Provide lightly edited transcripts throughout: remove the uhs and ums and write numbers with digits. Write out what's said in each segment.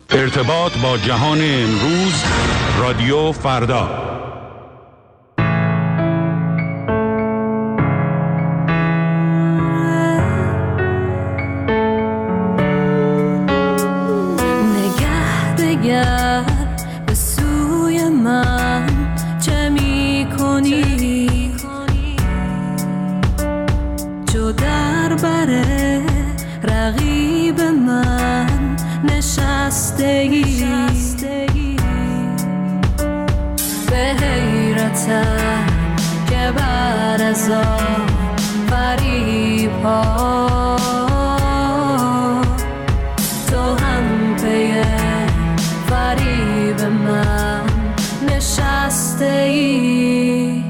ارتباط با جهان امروز، رادیو فردا. نگه دگر به سوی من چه می کنی؟ جو در بره رقیب من نشستگی، به حیرتم که بعد از آن فریب‌ها تو هم پی فریب من نشستگی.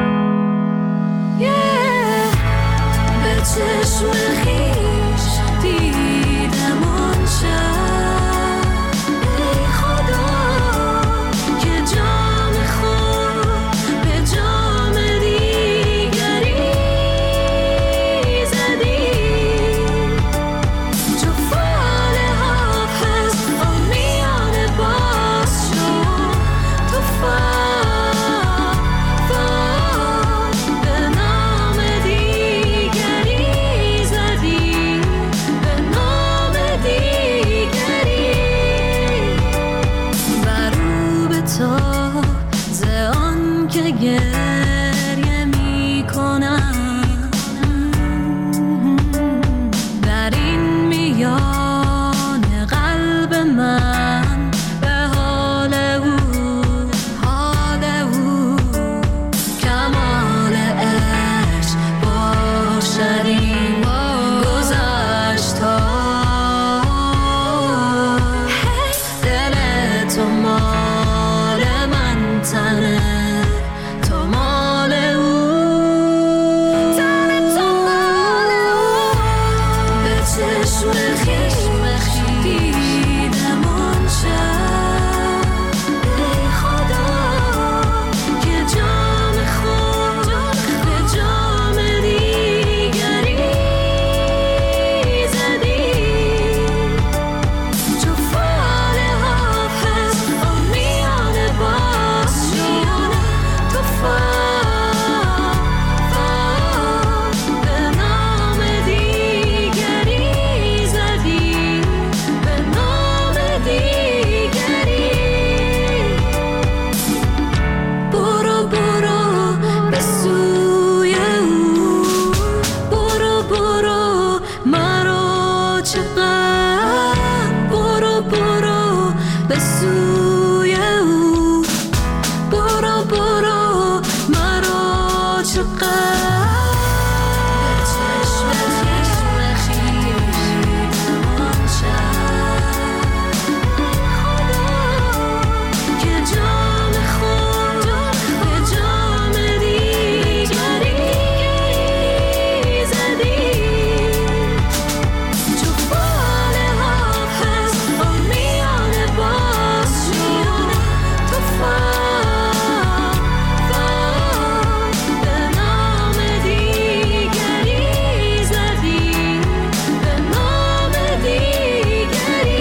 به چشم خویش دیدم آن شب، ای خدا که جام خود به جام دیگری زدی. چو فال حافظ آمیانه باز شد، تو فال به نام دیگری زدی، به نام دیگری. برو به تو ز آن که گریه می کنم، در این میان قلب من به حال او، حال او کمال عشق باشد این گذشت ها. دل تو مال من، تنه تو مال او، تن تو مال او. به چشم خویش دیدم آن شب، ای خدا که جام خود به جام دیگری زدی. چو فال حافظ آمیانه باز شد، تو فال به نام دیگری زدی، به نام دیگری. برو برو به سوی او، برو برو مرا چه غم. برو برو به سوی او، برو برو مرا چه غم. به چشم خویش دیدم آن شب، خدا که جام خود به جام دیگری زدی. چو فال حافظ آمیانه باز شد، تو فال به نام دیگری زدی، به نام دیگری.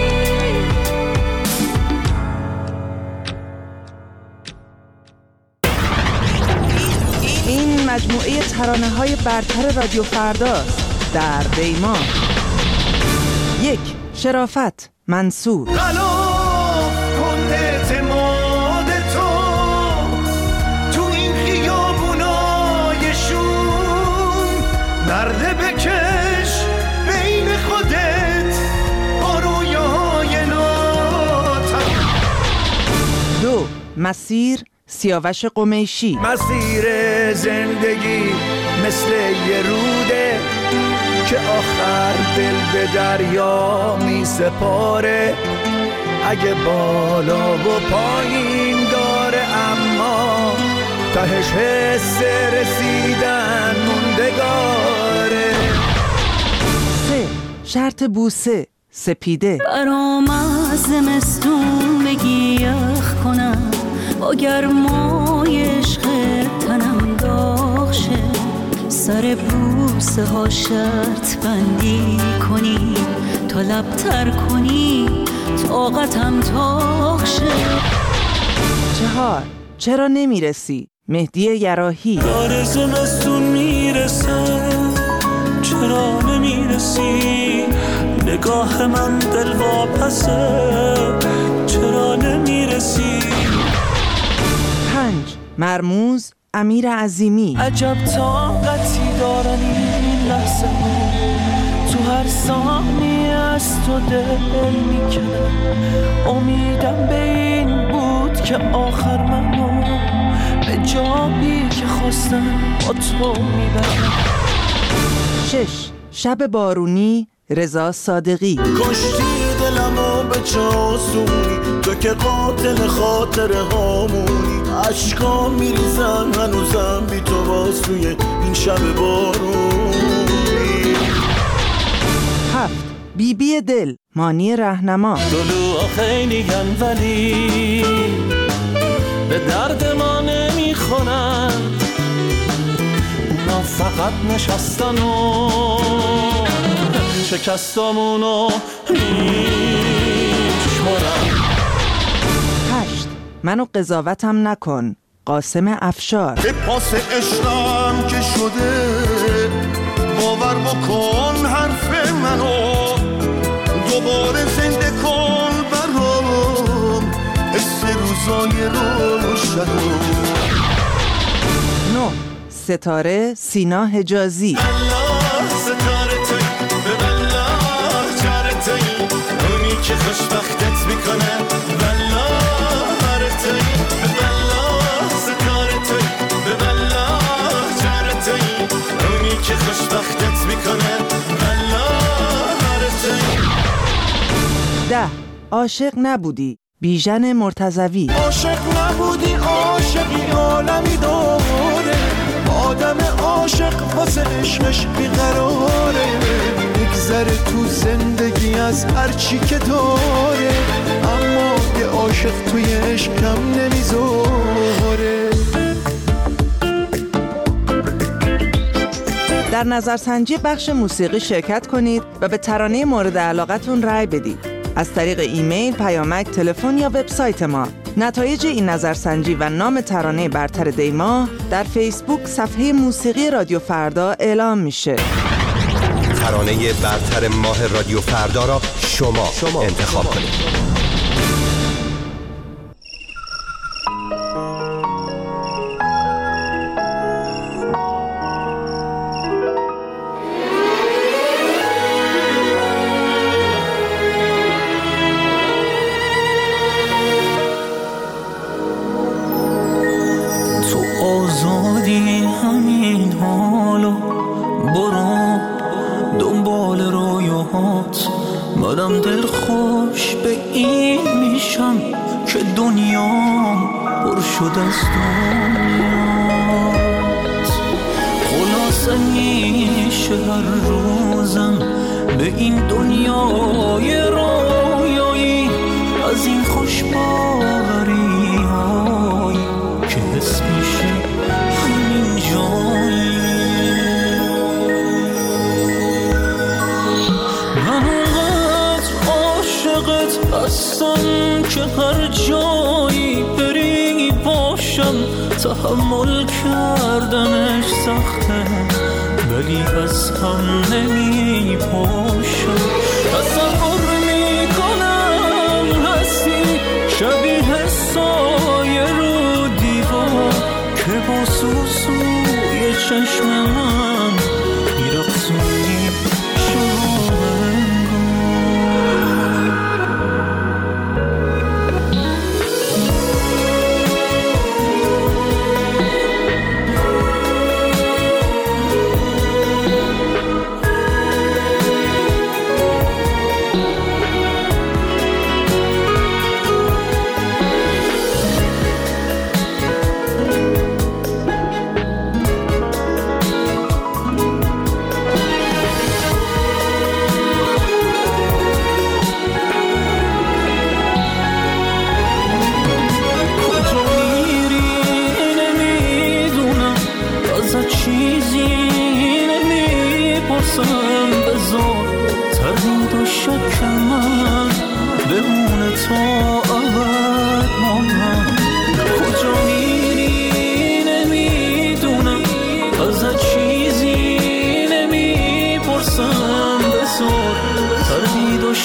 این مجموعه ترانه‌های برتر رادیو فرداست. در دیمان 1. شرافت منصور. غلاف کن اعتماد تو تو این خیابونای شوم، نرده بکش بین خودت با رویای ناتم. 2. مسیر سیاوش قمیشی. مسیر زندگی مثل یه روده که آخر دل به دریا می سپاره. اگه بالا و پایین داره اما تهش حس رسیدن موندگاره. 3. شرط بوسه سپیده. برام از زمستون بگی یخ کنم، با گرمای عشق تنم داغ شه. سر بوسه ها شرط بندی کنی تا لب تر کنی، طاقتم تاق شه. 4 چرا نمیرسی؟ مهدی یراحی. داره زمستون میرسه چرا نمیرسی؟ نگاه من دل واپسه چرا نمیرسی؟ 5 مرموز امیر عظیمی. عجب طاقتی دارن این لحظه ها، تو هر ثانیه از تو دل میکنه. امیدم به این بود که آخر منو به جایی که خواستم با تو میبرم. 6 شب بارونی رضا صادقی. کشتی دلمو به چاسونی، تو که قاتل خاطره هامونی. عشقا میریزن هنوزم بی تو واسوی این شب بارونی. 7 بیبی دل مانی رهنما. دلوها خیلی گن ولی به درد ما نمیخونن، اونا فقط نشستن و شکستامونو میشمارن. 8 منو قضاوتم نکن قاسم افشار. به پاس عشقم که شده باور بکن حرف منو، دوباره زنده کن برام حس روزای روشنو. 9 ستاره سینا حجازی. الله ستاره توی به الله چاره توی، اونی که خوشبختت میکنه والله هره توی به الله ستاره توی به الله چاره توی، اونی که خوشبختت میکنه والله هره توی. 10 عاشق نبودی بیژن مرتضوی. عاشق نبودی عاشقی عالمی داره، آدم عاشق واسه عشقش بیقراره. میگذره تو زندگی از هر چی که داره، اما یه عاشق توی عشق کم نمیذاره. در نظرسنجی بخش موسیقی شرکت کنید و به ترانه مورد علاقتون رأی بدید از طریق ایمیل، پیامک، تلفن یا وبسایت ما. نتایج این نظرسنجی و نام ترانه برتر دی‌ماه در فیسبوک صفحه موسیقی رادیو فردا اعلام میشه. ترانه برتر ماه رادیو فردا را شما انتخاب کنید. منم دل خوش به این میشم که دنیام پر شد از دنیات. خلاصه میشه هر روزم به این دنیای رویایی از این خوشباری هایی که حس میشه همین جایی. هستم که هر جایی بری باشم، تحمل کردنش سخته ولی از هم نمی پاشم. تصور میکنم هستی شبیه سایه رو دیوار که با سوسوی چشم من میرقصونی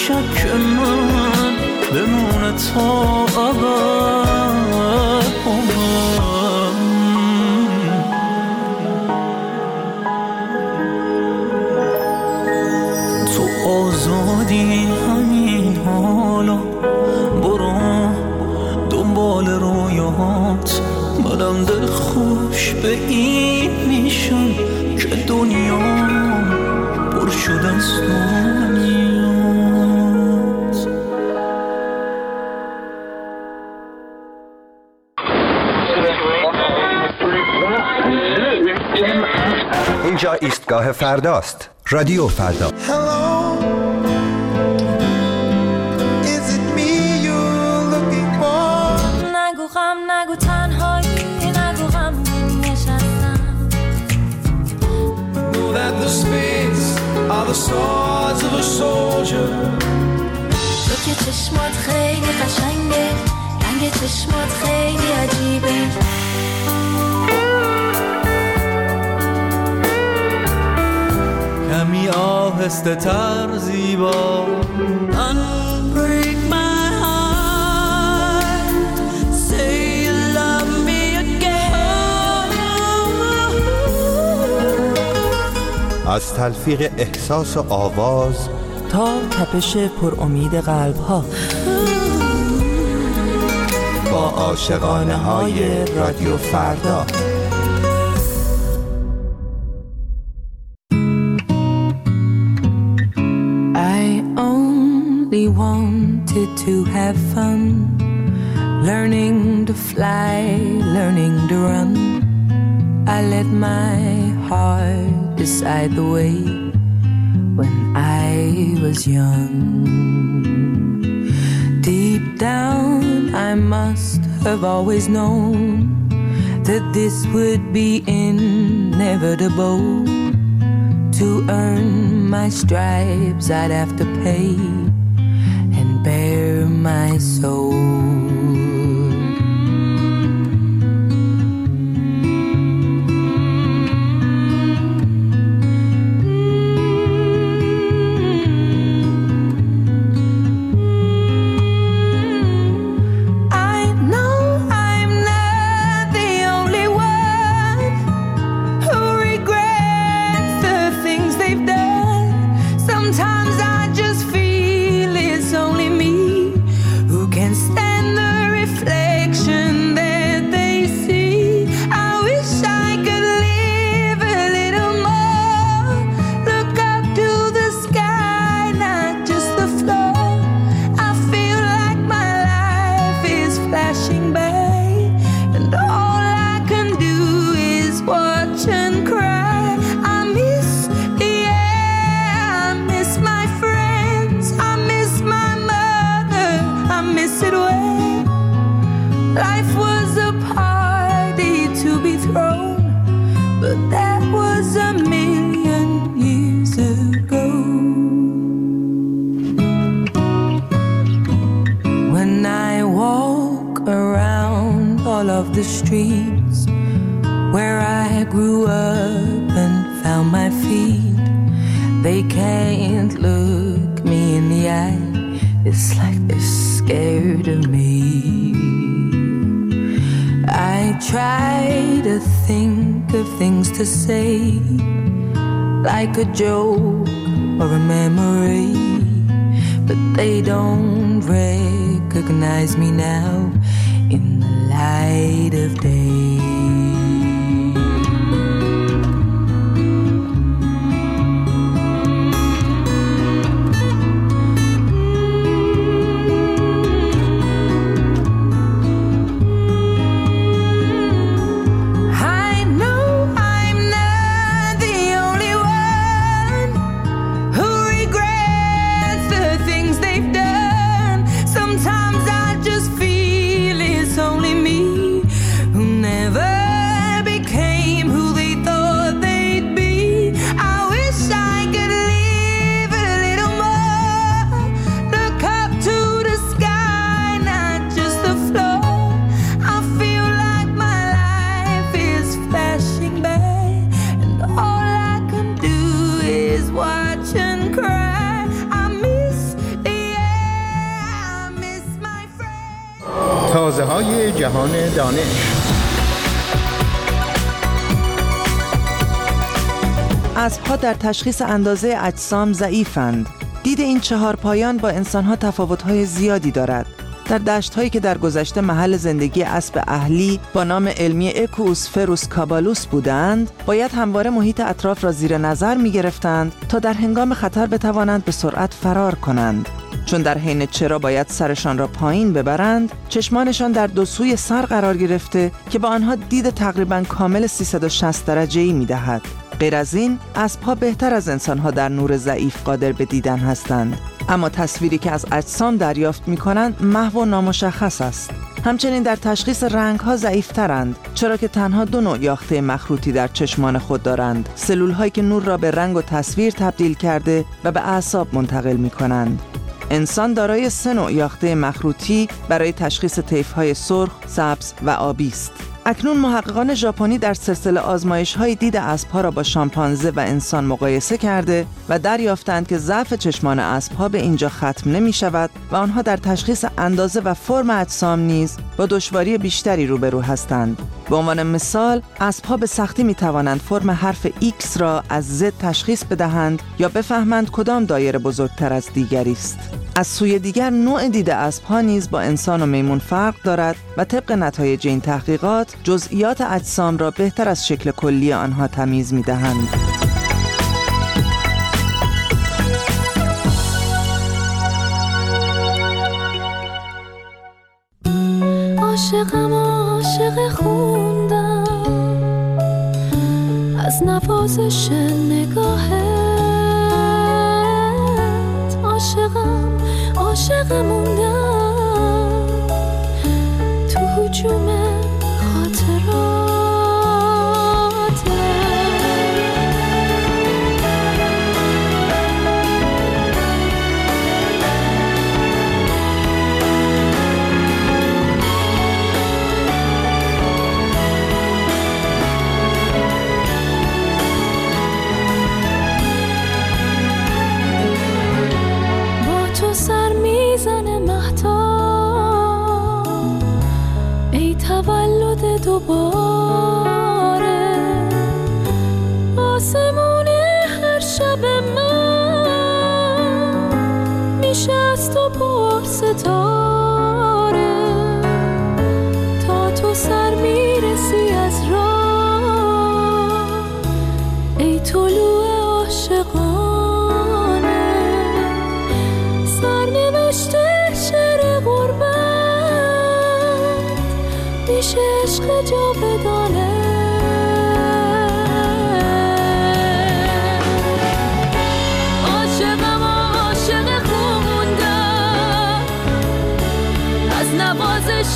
شک من بمونه تا ابد. تو آزادی همین حالا، برو دنبال رویات. منم دل خوش به این میشم که دنیا پر شده از دنیات. اینجا ایستگاه فرداست. رادیو فردا. نگو غم، نگو تنهایی، نگو غم نشستم. Know that the spades are the swords of a soldier. تو که چشمات خیلی قشنگه، رنگ چشمات خیلی عجیبه. کمی آهسته تر زیبا. Unbreak my heart, say you love me again. از تلفیق احساس و آواز تا تپش پر امید قلب ها، با عاشقانه های رادیو فردا. We wanted to have fun, learning to fly, learning to run. I let my heart decide the way when I was young. Deep down I must have always known that this would be inevitable. To earn my stripes I'd have to pay and bare my soul. The streets where I grew up and found my feet, they can't look me in the eye. It's like they're scared of me. I try to think of things to say, like a joke or a memory, but they don't recognize me now in the light of day. Sometimes I just feel it's only me who never مغازه‌های جهان دانش. اسب‌ها در تشخیص اندازه اجسام ضعیفند. دید این چهار پایان با انسان‌ها تفاوت‌های زیادی دارد. در دشت‌هایی که در گذشته محل زندگی اسب اهلی با نام علمی اکوس فروس کابالوس بودند، باید همواره محیط اطراف را زیر نظر می‌گرفتند تا در هنگام خطر بتوانند به سرعت فرار کنند. چون در حین چرا باید سرشان را پایین ببرند، چشمانشان در دو سوی سر قرار گرفته که با آنها دید تقریباً کامل 360 درجه‌ای می‌دهد. غیر از این، اسب‌ها بهتر از انسان‌ها در نور ضعیف قادر به دیدن هستند، اما تصویری که از اجسام دریافت می‌کنند محو و نامشخص است. همچنین در تشخیص رنگ‌ها ضعیف‌ترند، چرا که تنها دو نوع یاخته مخروطی در چشمان خود دارند: سلول‌هایی که نور را به رنگ و تصویر تبدیل کرده و به اعصاب منتقل می‌کنند. انسان دارای 3 نوع یاخته مخروطی برای تشخیص طیف‌های سرخ، سبز و آبی است. اکنون محققان ژاپنی در سلسله آزمایش‌های دید اسب‌ها را با شامپانزه و انسان مقایسه کرده و دریافتند که ضعف چشمان اسب‌ها به اینجا ختم نمی‌شود و آنها در تشخیص اندازه و فرم اجسام نیز با دشواری بیشتری روبرو هستند. به عنوان مثال، اسب‌ها به سختی می‌توانند فرم حرف X را از Z تشخیص بدهند یا بفهمند کدام دایره بزرگتر از دیگری است. از سوی دیگر، نوع دید اسب‌ها نیز با انسان و میمون فرق دارد و طبق نتایج این تحقیقات جزئیات اجسام را بهتر از شکل کلی آنها تمیز می‌دهند. عاشقم عاشق خوندم از نوازش نگاهت، عاشقم عاشق موندم تو هجوم خاطرات. دوباره آسمون هر شب من میشه از تو پر ستاره، تا تو سر میرسی از راه ای طلوع عاشقانه، سرنوشت شعر غربت میشه عشق جاودانه. عاشقم عاشق خوندم از نوازش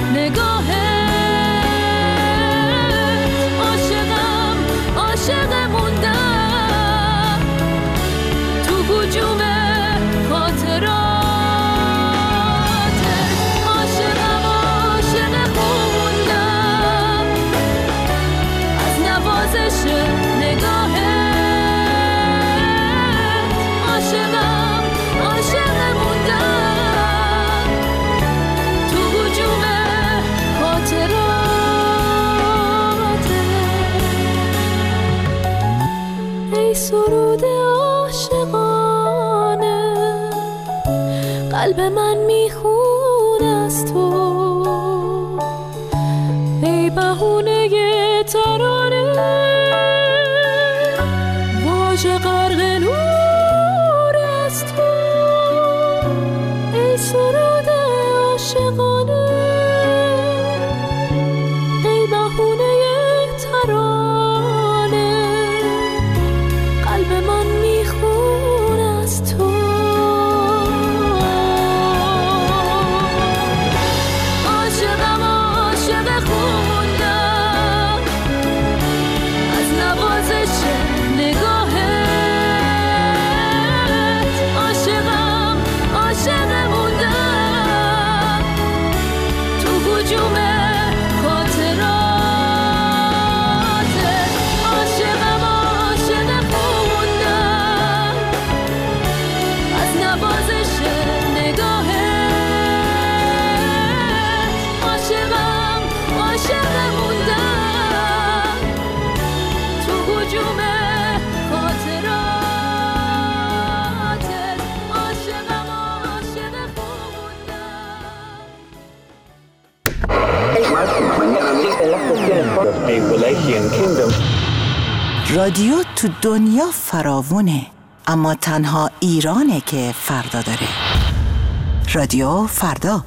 نگاهت، عاشقم عاشق موندم تو هجوم خاطرات، عاشقم عاشق خوندم از نوازش نگاهت، عاشقم عاشق موندم تو هجوم خاطرات. ای سرود عاشقانه قلب من میخونه از تو، ای بهونه ترانه واژه غرق نور از تو، ای سرود عاشقانه ای بهونه ترانه قلب من میخونه از تو. عاشقم عاشق خوندم از نوازش نگاهت، عاشقم عاشق موندم رادیو تو دنیا فراوونه، اما تنها ایرانه که فردا داره. رادیو فردا.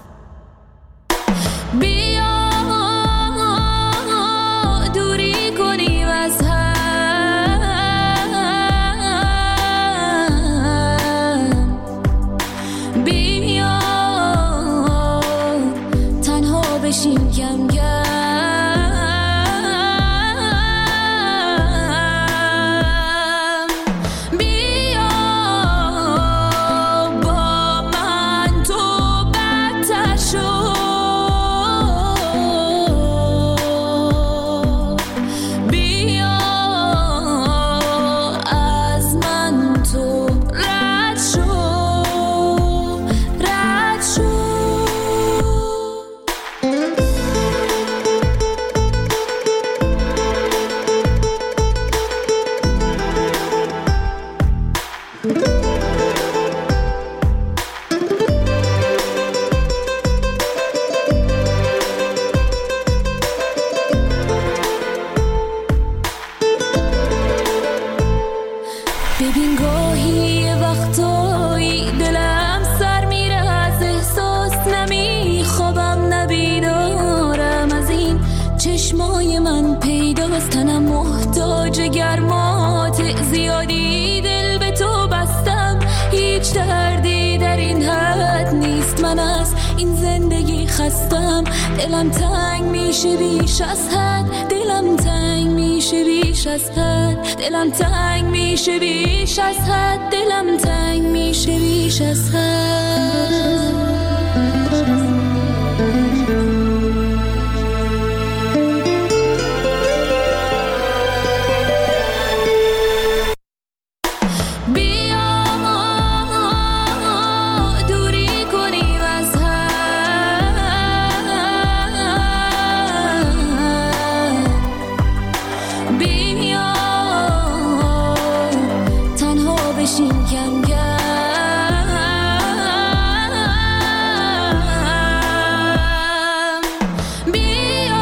بیا دوری کنیم از هم، بیا تنها بشیم کم کم، بیا با من تو بدتر شو، بیا از من تو رد شو، رد شو. ببین گاهی یه وقتایی دلم سر میره از احساس، نمیخوابم نبیدارم از این چشمای من پیداست، تنم محتاج گرمات زیادی، دل به تو بستم هیچ دردی در این حد نیست، من از این زندگی خستم، دلم تنگ میشه بیش از حد، دلم تنگ میشه بیش از حد، دلم تنگ میشه بیش از حد، دلم تنگ میشه بیش از حد. بیا دوری کنیم از هم، بیا تنها بشیم کم کم، بیا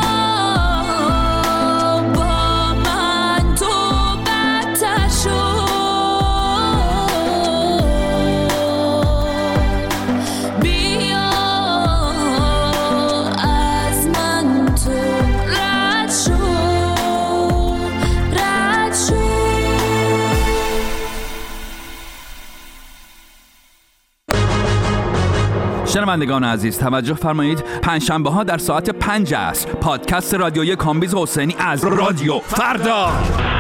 با من تو بدتر شو، بیا از من تو رد شو، رد شو. شنوندگان عزیز توجه فرمایید، پنجشنبه ها در ساعت 5 عصر پادکست رادیویی کامبیز حسینی از رادیو فردا.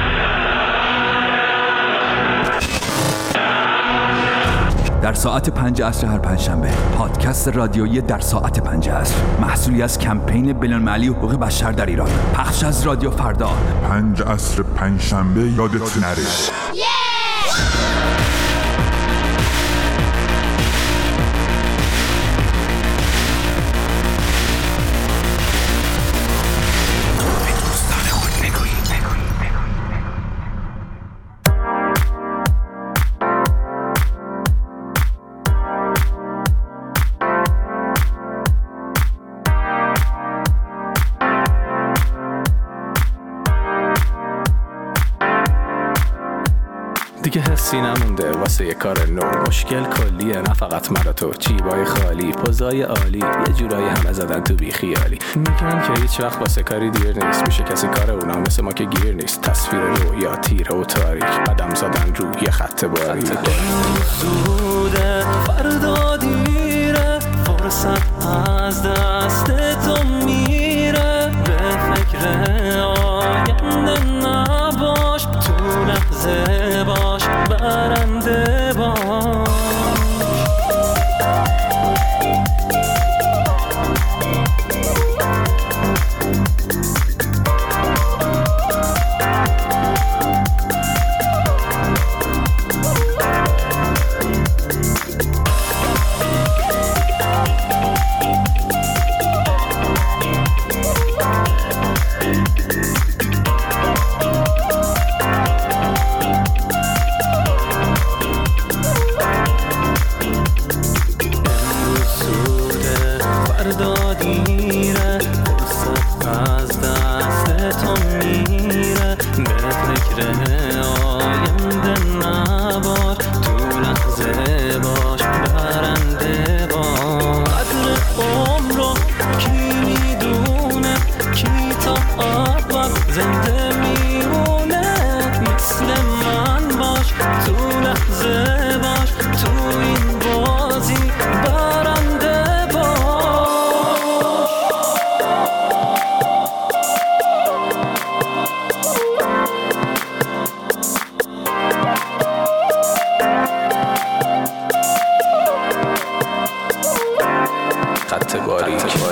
در ساعت 5 عصر هر پنجشنبه پادکست رادیویی در ساعت 5 عصر، محصولی از کمپین بین‌المللی حقوق بشر در ایران، پخش از رادیو فردا. 5 عصر پنجشنبه یادت نره. دیگه حسی نمونده واسه یه کار نو، مشکل کلیه نه فقط من و تو، جیبای خالی پوزای عالی، یه جورایی همه زدن تو بی خیالی، میگن که هیچ وقت واسه کاری دیر نیست، میشه کسی کار اونا مثل ما که گیر نیست، تصویر رویا تیره و تاریک، قدم زدن رو یه خط باریک، زوده فردا دیره، فرصت از دست تو میره، به فکر آینده نباش، تو لحظه باش برنده باش. تاریک